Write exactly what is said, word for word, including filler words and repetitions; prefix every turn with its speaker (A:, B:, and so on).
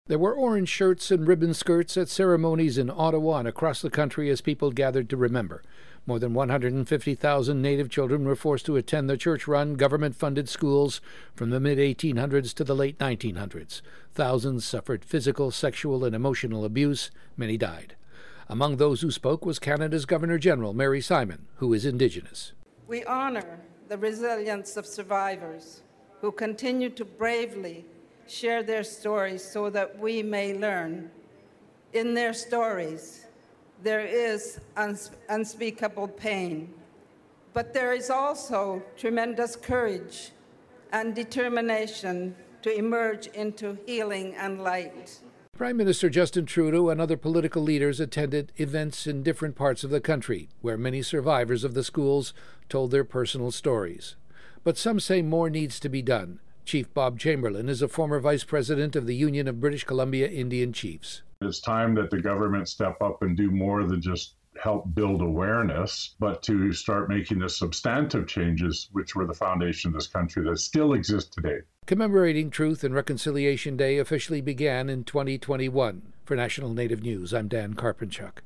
A: There were orange shirts and ribbon skirts at ceremonies in Ottawa and across the country as people gathered to remember. More than one hundred fifty thousand Native children were forced to attend the church-run, government-funded schools from the mid eighteen hundreds to the late nineteen hundreds. Thousands suffered physical, sexual, and emotional abuse. Many died. Among those who spoke was Canada's Governor-General, Mary Simon, who is Indigenous.
B: We honor the resilience of survivors who continue to bravely share their stories so that we may learn. In their stories, there is uns- unspeakable pain, but there is also tremendous courage and determination to emerge into healing and light.
A: Prime Minister Justin Trudeau and other political leaders attended events in different parts of the country, where many survivors of the schools told their personal stories. But some say more needs to be done. Chief Bob Chamberlain is a former vice president of the Union of British Columbia Indian Chiefs.
C: It's time that the government step up and do more than just help build awareness, but to start making the substantive changes which were the foundation of this country that still exist today.
A: Commemorating Truth and Reconciliation Day officially began in twenty twenty-one. For National Native News, I'm Dan Karpenchuk.